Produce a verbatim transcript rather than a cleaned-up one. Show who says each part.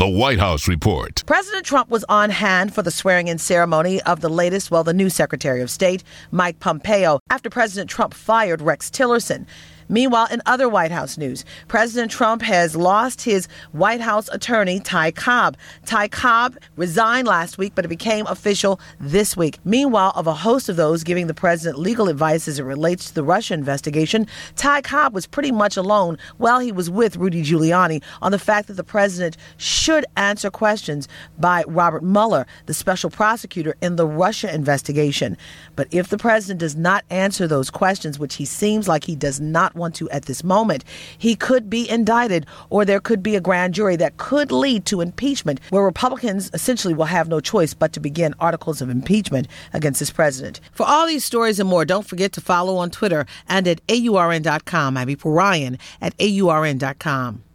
Speaker 1: The White House Report.
Speaker 2: President Trump was on hand for the swearing-in ceremony of the latest, well, the new Secretary of State, Mike Pompeo, after President Trump fired Rex Tillerson. Meanwhile, in other White House news, President Trump has lost his White House attorney, Ty Cobb. Ty Cobb resigned last week, but it became official this week. Meanwhile, of a host of those giving the president legal advice as it relates to the Russia investigation, Ty Cobb was pretty much alone while he was with Rudy Giuliani on the fact that the president should answer questions by Robert Mueller, the special prosecutor in the Russia investigation. But if the president does not answer those questions, which he seems like he does not want to at this moment, he could be indicted, or there could be a grand jury that could lead to impeachment, where Republicans essentially will have no choice but to begin articles of impeachment against this president. For all these stories and more, don't forget to follow on Twitter and at A U R N dot com. I'm April Ryan at A U R N dot com.